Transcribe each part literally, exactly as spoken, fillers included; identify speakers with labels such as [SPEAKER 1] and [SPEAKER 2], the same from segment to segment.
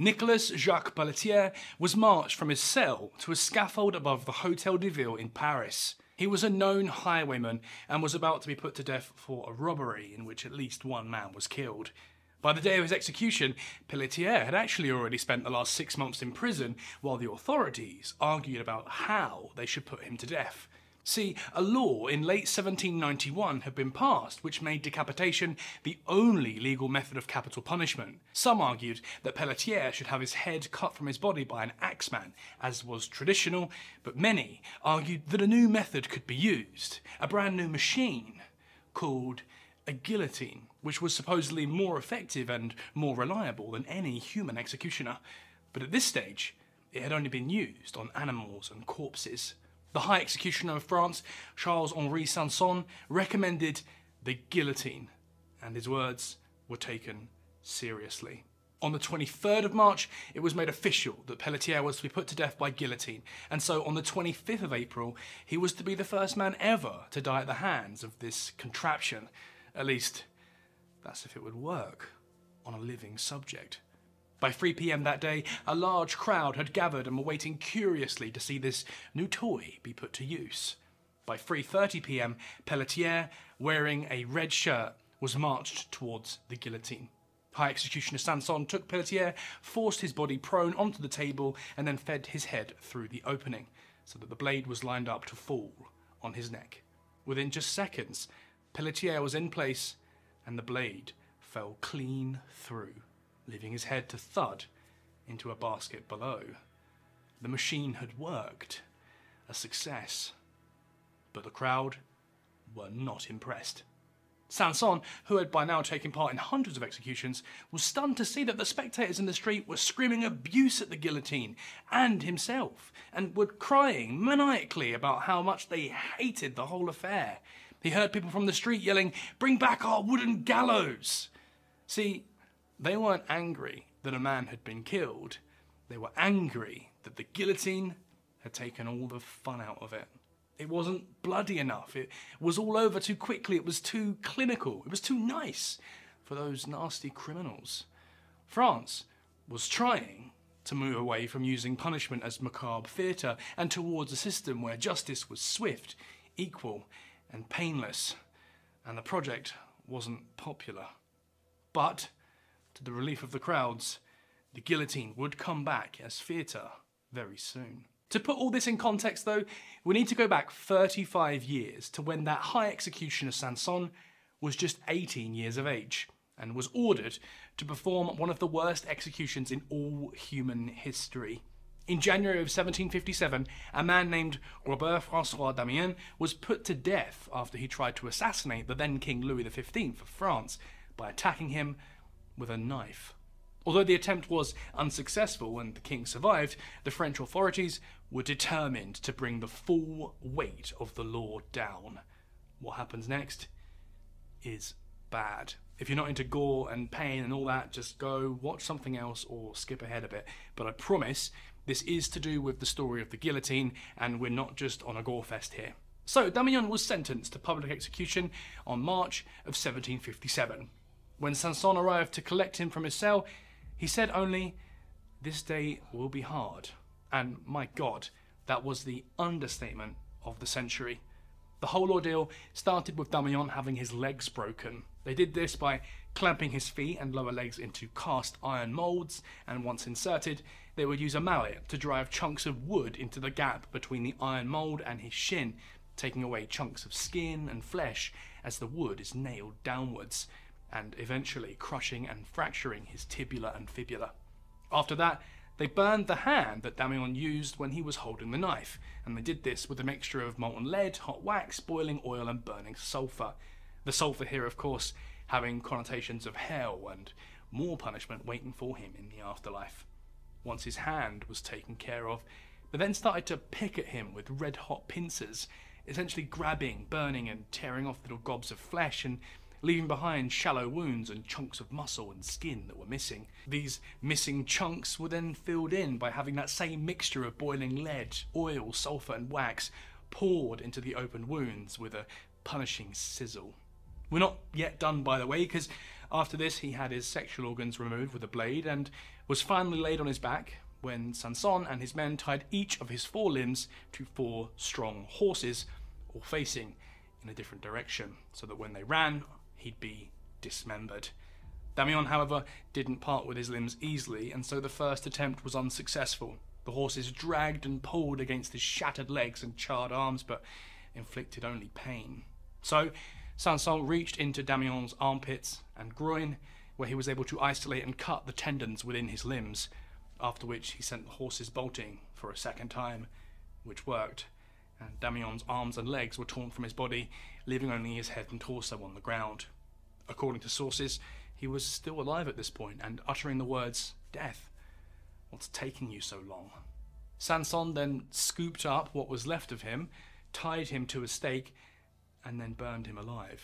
[SPEAKER 1] Nicolas Jacques Pelletier was marched from his cell to a scaffold above the Hotel de Ville in Paris. He was a known highwayman and was about to be put to death for a robbery in which at least one man was killed. By the day of his execution, Pelletier had actually already spent the last six months in prison, while the authorities argued about how they should put him to death. See, a law in late seventeen ninety-one had been passed which made decapitation the only legal method of capital punishment. Some argued that Pelletier should have his head cut from his body by an axeman, as was traditional, but many argued that a new method could be used, a brand new machine called a guillotine, which was supposedly more effective and more reliable than any human executioner. But at this stage, it had only been used on animals and corpses. The High Executioner of France, Charles-Henri Sanson, recommended the guillotine, and his words were taken seriously. On the twenty-third of March, it was made official that Pelletier was to be put to death by guillotine, and so on the twenty-fifth of April, he was to be the first man ever to die at the hands of this contraption. At least, that's if it would work on a living subject. By three p m that day, a large crowd had gathered and were waiting curiously to see this new toy be put to use. By three thirty p m, Pelletier, wearing a red shirt, was marched towards the guillotine. High Executioner Sanson took Pelletier, forced his body prone onto the table, and then fed his head through the opening, so that the blade was lined up to fall on his neck. Within just seconds, Pelletier was in place, and the blade fell clean through, leaving his head to thud into a basket below. The machine had worked. A success. But the crowd were not impressed. Sanson, who had by now taken part in hundreds of executions, was stunned to see that the spectators in the street were screaming abuse at the guillotine and himself, and were crying maniacally about how much they hated the whole affair. He heard people from the street yelling, "Bring back our wooden gallows!" See, they weren't angry that a man had been killed. They were angry that the guillotine had taken all the fun out of it. It wasn't bloody enough. It was all over too quickly. It was too clinical. It was too nice for those nasty criminals. France was trying to move away from using punishment as macabre theatre and towards a system where justice was swift, equal, and painless. And the project wasn't popular. But, to the relief of the crowds, the guillotine would come back as theatre very soon. To put all this in context though, we need to go back thirty-five years to when that High Executioner Sanson was just eighteen years of age and was ordered to perform one of the worst executions in all human history. In January of seventeen fifty-seven, a man named Robert François Damiens was put to death after he tried to assassinate the then King Louis the fifteenth of France by attacking him with a knife. Although the attempt was unsuccessful and the king survived, the French authorities were determined to bring the full weight of the law down. What happens next is bad. If you're not into gore and pain and all that, just go watch something else or skip ahead a bit. But I promise this is to do with the story of the guillotine, and we're not just on a gore fest here. So Damiens was sentenced to public execution on March of seventeen fifty-seven. When Sanson arrived to collect him from his cell, he said only, "This day will be hard." And my God, that was the understatement of the century. The whole ordeal started with Damiens having his legs broken. They did this by clamping his feet and lower legs into cast iron moulds, and once inserted, they would use a mallet to drive chunks of wood into the gap between the iron mould and his shin, taking away chunks of skin and flesh as the wood is nailed downwards, and eventually crushing and fracturing his tibula and fibula. After that, they burned the hand that Damiens used when he was holding the knife, and they did this with a mixture of molten lead, hot wax, boiling oil and burning sulphur. The sulphur here, of course, having connotations of hell and more punishment waiting for him in the afterlife. Once his hand was taken care of, they then started to pick at him with red-hot pincers, essentially grabbing, burning and tearing off little gobs of flesh and leaving behind shallow wounds and chunks of muscle and skin that were missing. These missing chunks were then filled in by having that same mixture of boiling lead, oil, sulphur and wax poured into the open wounds with a punishing sizzle. We're not yet done, by the way, because after this he had his sexual organs removed with a blade, and was finally laid on his back when Sanson and his men tied each of his four limbs to four strong horses, all facing in a different direction, so that when they ran, he'd be dismembered. Damiens, however, didn't part with his limbs easily, and so the first attempt was unsuccessful. The horses dragged and pulled against his shattered legs and charred arms, but inflicted only pain. So Sanson reached into Damiens' armpits and groin, where he was able to isolate and cut the tendons within his limbs, after which he sent the horses bolting for a second time, which worked, and Damiens' arms and legs were torn from his body, leaving only his head and torso on the ground. According to sources, he was still alive at this point and uttering the words, "Death, what's taking you so long?" Sanson then scooped up what was left of him, tied him to a stake, and then burned him alive.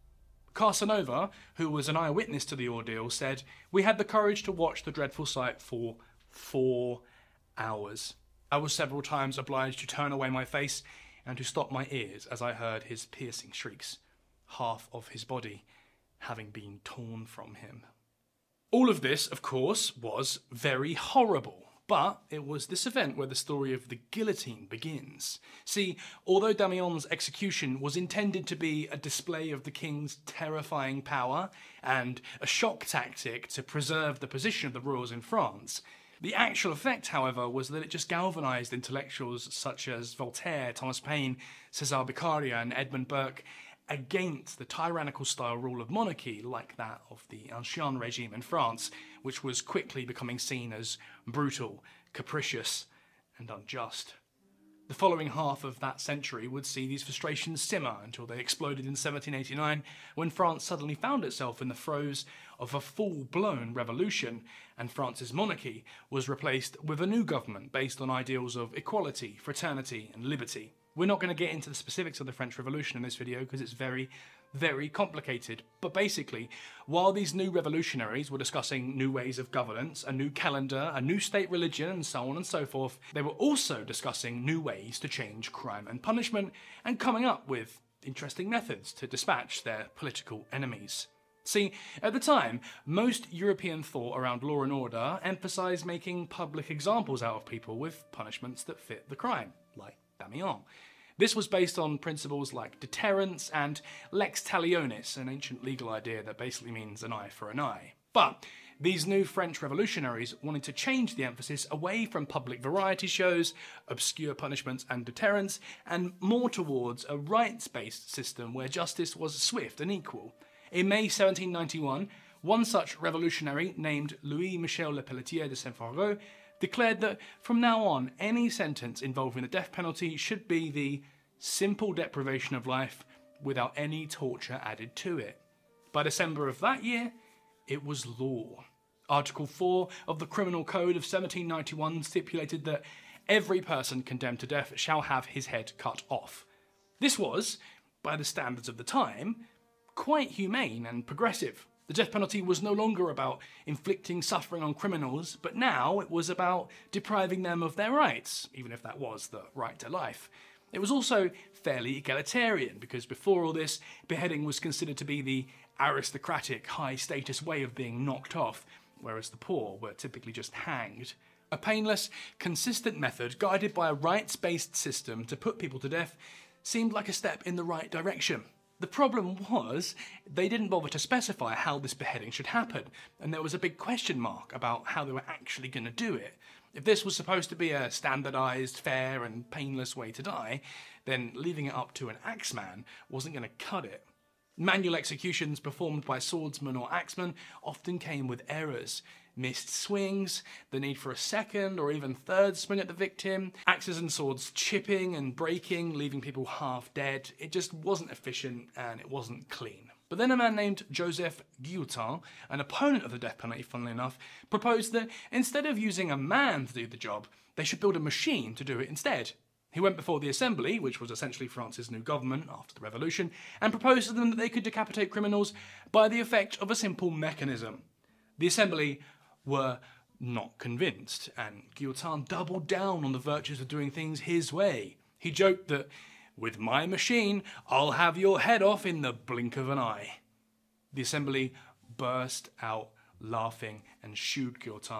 [SPEAKER 1] Casanova, who was an eyewitness to the ordeal, said, "We had the courage to watch the dreadful sight for four hours. I was several times obliged to turn away my face and to stop my ears as I heard his piercing shrieks, half of his body having been torn from him." All of this, of course, was very horrible. But it was this event where the story of the guillotine begins. See, although Damiens' execution was intended to be a display of the king's terrifying power and a shock tactic to preserve the position of the royals in France, the actual effect, however, was that it just galvanised intellectuals such as Voltaire, Thomas Paine, César Beccaria and Edmund Burke against the tyrannical style rule of monarchy like that of the Ancien regime in France, which was quickly becoming seen as brutal, capricious and unjust. The following half of that century would see these frustrations simmer until they exploded in seventeen eighty-nine, when France suddenly found itself in the throes of a full-blown revolution, and France's monarchy was replaced with a new government based on ideals of equality, fraternity and liberty. We're not going to get into the specifics of the French Revolution in this video because it's very, very complicated. But basically, while these new revolutionaries were discussing new ways of governance, a new calendar, a new state religion, and so on and so forth, they were also discussing new ways to change crime and punishment and coming up with interesting methods to dispatch their political enemies. See, at the time, most European thought around law and order emphasised making public examples out of people with punishments that fit the crime, like Damiens. This was based on principles like deterrence and lex talionis, an ancient legal idea that basically means an eye for an eye. But these new French revolutionaries wanted to change the emphasis away from public variety shows, obscure punishments and deterrence, and more towards a rights-based system where justice was swift and equal. In May seventeen ninety-one, one such revolutionary named Louis-Michel Lepelletier de Saint-Fargeau declared that from now on, any sentence involving the death penalty should be the simple deprivation of life without any torture added to it. By December of that year, it was law. Article four of the Criminal Code of seventeen ninety-one stipulated that every person condemned to death shall have his head cut off. This was, by the standards of the time, quite humane and progressive. The death penalty was no longer about inflicting suffering on criminals, but now it was about depriving them of their rights, even if that was the right to life. It was also fairly egalitarian, because before all this, beheading was considered to be the aristocratic, high-status way of being knocked off, whereas the poor were typically just hanged. A painless, consistent method guided by a rights-based system to put people to death seemed like a step in the right direction. The problem was, they didn't bother to specify how this beheading should happen, and there was a big question mark about how they were actually going to do it. If this was supposed to be a standardised, fair and painless way to die, then leaving it up to an axeman wasn't going to cut it. Manual executions performed by swordsmen or axemen often came with errors. Missed swings, the need for a second or even third swing at the victim, axes and swords chipping and breaking, leaving people half dead. It just wasn't efficient and it wasn't clean. But then a man named Joseph Guillotin, an opponent of the death penalty funnily enough, proposed that instead of using a man to do the job, they should build a machine to do it instead. He went before the Assembly, which was essentially France's new government after the revolution, and proposed to them that they could decapitate criminals by the effect of a simple mechanism. The Assembly were not convinced, and Guillotin doubled down on the virtues of doing things his way. He joked that, "With my machine, I'll have your head off in the blink of an eye." The Assembly burst out laughing and shooed Guillotin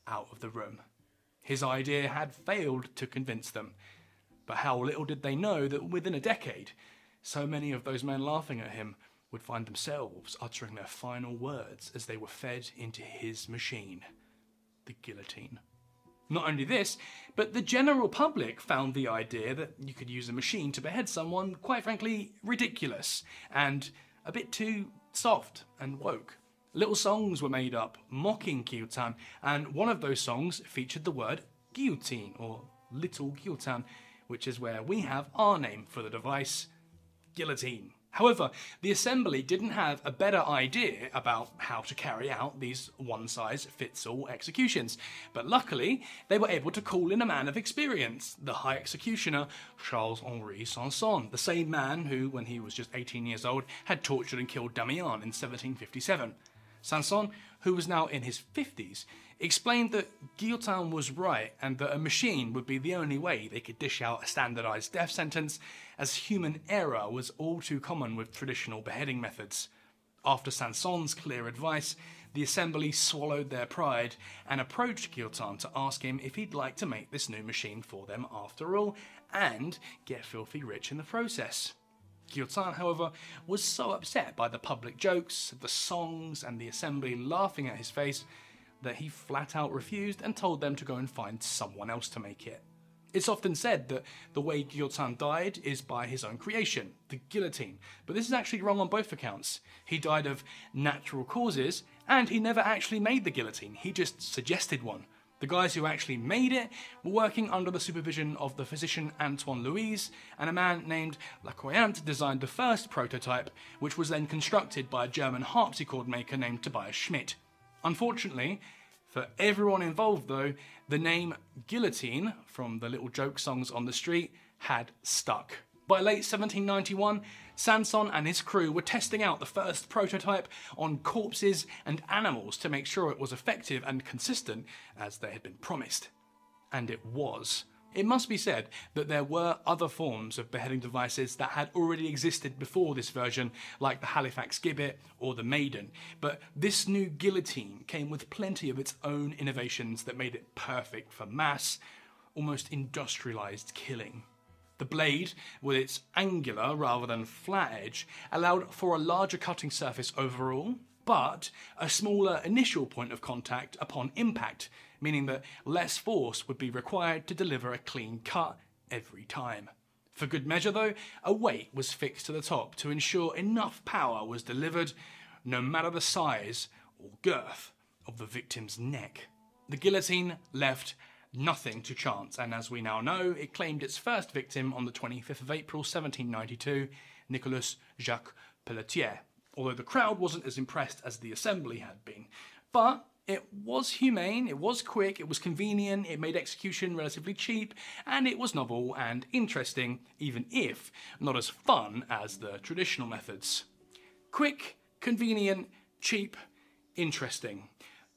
[SPEAKER 1] out of the room. His idea had failed to convince them, but how little did they know that within a decade, so many of those men laughing at him would find themselves uttering their final words as they were fed into his machine, the guillotine. Not only this, but the general public found the idea that you could use a machine to behead someone, quite frankly, ridiculous and a bit too soft and woke. Little songs were made up mocking guillotine, and one of those songs featured the word guillotine, or little guillotine, which is where we have our name for the device, guillotine. However, the assembly didn't have a better idea about how to carry out these one-size-fits-all executions, but luckily they were able to call in a man of experience, the High Executioner Charles-Henri Sanson, the same man who, when he was just eighteen years old, had tortured and killed Damiens in seventeen fifty-seven. Sanson, who was now in his fifties, explained that guillotine was right and that a machine would be the only way they could dish out a standardised death sentence, as human error was all too common with traditional beheading methods. After Sanson's clear advice, the assembly swallowed their pride and approached guillotine to ask him if he'd like to make this new machine for them after all, and get filthy rich in the process. Guillotine, however, was so upset by the public jokes, the songs, and the assembly laughing at his face that he flat out refused and told them to go and find someone else to make it. It's often said that the way Guillotine died is by his own creation, the guillotine, but this is actually wrong on both accounts. He died of natural causes, and he never actually made the guillotine, he just suggested one. The guys who actually made it were working under the supervision of the physician Antoine Louis, and a man named Lacroyant designed the first prototype, which was then constructed by a German harpsichord maker named Tobias Schmidt. Unfortunately, for everyone involved though, the name guillotine, from the little joke songs on the street, had stuck. By late seventeen ninety-one, Sanson and his crew were testing out the first prototype on corpses and animals to make sure it was effective and consistent as they had been promised. And it was. It must be said that there were other forms of beheading devices that had already existed before this version, like the Halifax gibbet or the Maiden, but this new guillotine came with plenty of its own innovations that made it perfect for mass, almost industrialised killing. The blade, with its angular rather than flat edge, allowed for a larger cutting surface overall, but a smaller initial point of contact upon impact, meaning that less force would be required to deliver a clean cut every time. For good measure though, a weight was fixed to the top to ensure enough power was delivered, no matter the size or girth of the victim's neck. The guillotine left nothing to chance, and as we now know, it claimed its first victim on the twenty-fifth of April seventeen ninety-two, Nicolas Jacques Pelletier, although the crowd wasn't as impressed as the assembly had been. But it was humane, it was quick, it was convenient, it made execution relatively cheap, and it was novel and interesting, even if not as fun as the traditional methods. Quick, convenient, cheap, interesting.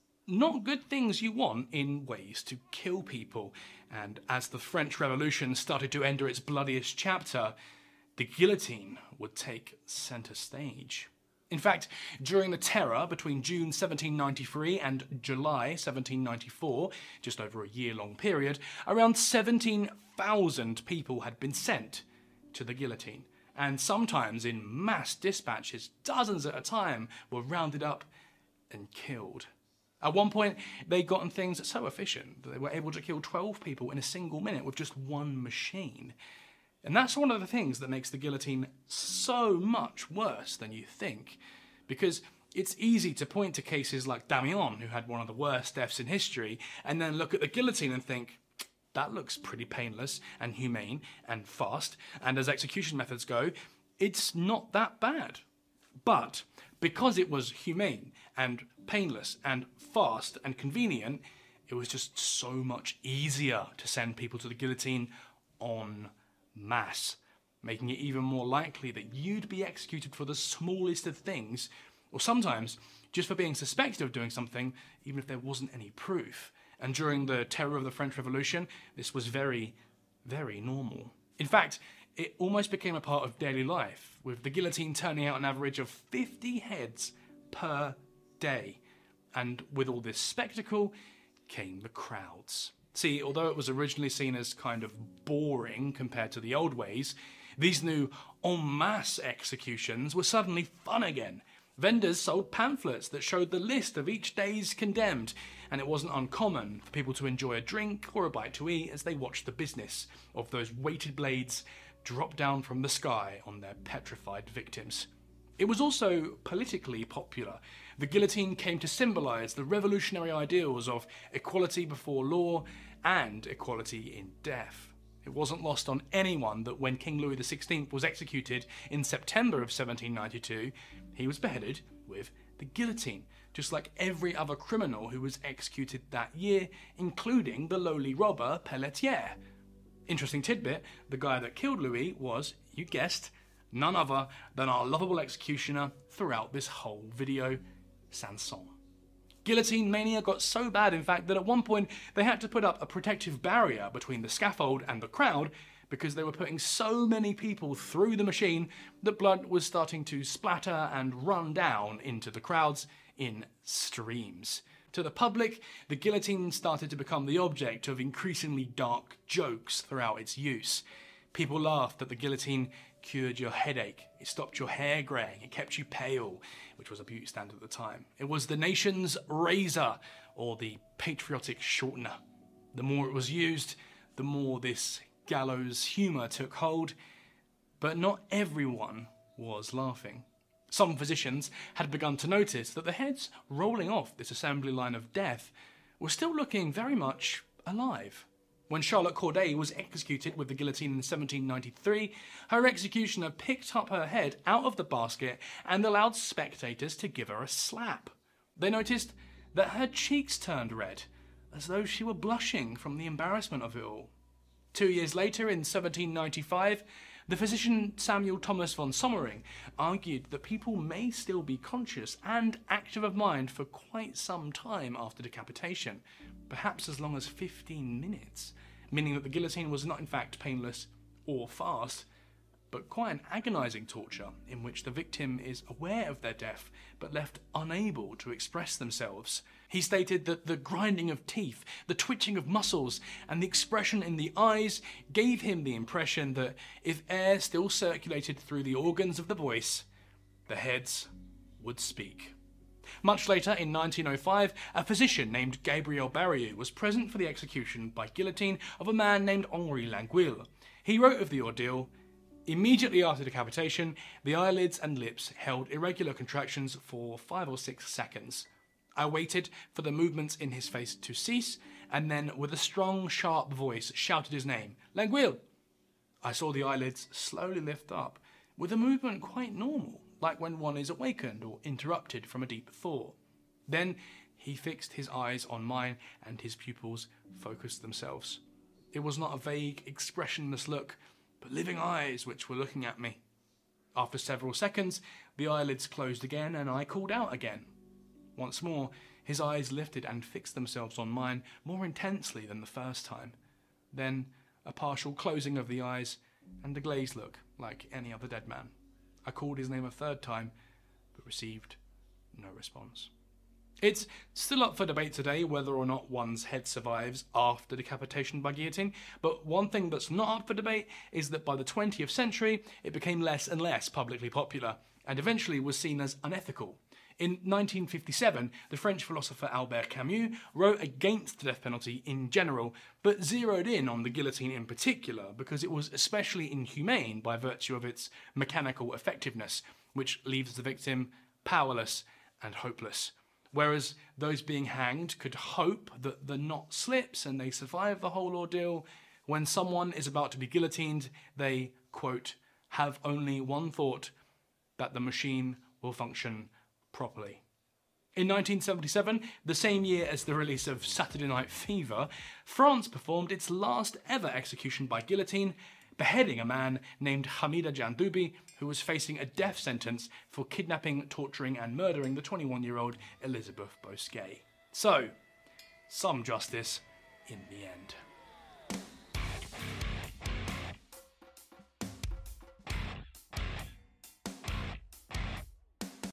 [SPEAKER 1] Not good things you want in ways to kill people, and as the French Revolution started to enter its bloodiest chapter, the guillotine would take centre stage. In fact, during the Terror between June seventeen ninety-three and July seventeen ninety-four, just over a year-long period, around seventeen thousand people had been sent to the guillotine, and sometimes in mass dispatches, dozens at a time were rounded up and killed. At one point, they'd gotten things so efficient that they were able to kill twelve people in a single minute with just one machine. And that's one of the things that makes the guillotine so much worse than you think, because it's easy to point to cases like Damiens, who had one of the worst deaths in history, and then look at the guillotine and think, that looks pretty painless and humane and fast, and as execution methods go, it's not that bad. But because it was humane and painless and fast and convenient, it was just so much easier to send people to the guillotine en masse, making it even more likely that you'd be executed for the smallest of things, or sometimes just for being suspected of doing something, even if there wasn't any proof. And during the Terror of the French Revolution, this was very, very normal. In fact, it almost became a part of daily life, with the guillotine turning out an average of fifty heads per day. And with all this spectacle came the crowds. See, although it was originally seen as kind of boring compared to the old ways, these new en masse executions were suddenly fun again. Vendors sold pamphlets that showed the list of each day's condemned, and it wasn't uncommon for people to enjoy a drink or a bite to eat as they watched the business of those weighted blades drop down from the sky on their petrified victims. It was also politically popular. The guillotine came to symbolise the revolutionary ideals of equality before law and equality in death. It wasn't lost on anyone that when King Louis the sixteenth was executed in September of seventeen ninety-two, he was beheaded with the guillotine, just like every other criminal who was executed that year, including the lowly robber Pelletier. Interesting tidbit, the guy that killed Louis was, you guessed, none other than our lovable executioner throughout this whole video, Sanson. Guillotine mania got so bad, in fact, that at one point they had to put up a protective barrier between the scaffold and the crowd because they were putting so many people through the machine that blood was starting to splatter and run down into the crowds in streams. To the public, the guillotine started to become the object of increasingly dark jokes throughout its use. People laughed that the guillotine cured your headache, it stopped your hair greying, it kept you pale, which was a beauty standard at the time. It was the nation's razor, or the patriotic shortener. The more it was used, the more this gallows humour took hold, but not everyone was laughing. Some physicians had begun to notice that the heads rolling off this assembly line of death were still looking very much alive. When Charlotte Corday was executed with the guillotine in seventeen ninety-three, her executioner picked up her head out of the basket and allowed spectators to give her a slap. They noticed that her cheeks turned red, as though she were blushing from the embarrassment of it all. Two years later, in seventeen ninety-five, the physician Samuel Thomas von Sommering argued that people may still be conscious and active of mind for quite some time after decapitation, perhaps as long as fifteen minutes, meaning that the guillotine was not in fact painless or fast, but quite an agonising torture in which the victim is aware of their death but left unable to express themselves. He stated that the grinding of teeth, the twitching of muscles, and the expression in the eyes gave him the impression that if air still circulated through the organs of the voice, the heads would speak. Much later, in nineteen oh five, a physician named Gabriel Barriou was present for the execution by guillotine of a man named Henri Languille. He wrote of the ordeal, "Immediately after decapitation, the eyelids and lips held irregular contractions for five or six seconds. I waited for the movements in his face to cease, and then, with a strong, sharp voice, shouted his name, 'Languille!' I saw the eyelids slowly lift up, with a movement quite normal, like when one is awakened or interrupted from a deep thought. Then he fixed his eyes on mine, and his pupils focused themselves. It was not a vague, expressionless look, but living eyes which were looking at me. After several seconds, the eyelids closed again, and I called out again. Once more, his eyes lifted and fixed themselves on mine more intensely than the first time. Then a partial closing of the eyes, and a glazed look like any other dead man. I called his name a third time, but received no response." It's still up for debate today whether or not one's head survives after decapitation by guillotine, but one thing that's not up for debate is that by the twentieth century, it became less and less publicly popular, and eventually was seen as unethical. In nineteen fifty-seven, the French philosopher Albert Camus wrote against the death penalty in general, but zeroed in on the guillotine in particular because it was especially inhumane by virtue of its mechanical effectiveness, which leaves the victim powerless and hopeless. Whereas those being hanged could hope that the knot slips and they survive the whole ordeal, when someone is about to be guillotined, they, quote, have only one thought, that the machine will function properly. In nineteen seventy-seven, the same year as the release of Saturday Night Fever, France performed its last ever execution by guillotine, beheading a man named Hamida Jandoubi, who was facing a death sentence for kidnapping, torturing and murdering the twenty-one-year-old Elizabeth Bosquet. So, some justice in the end.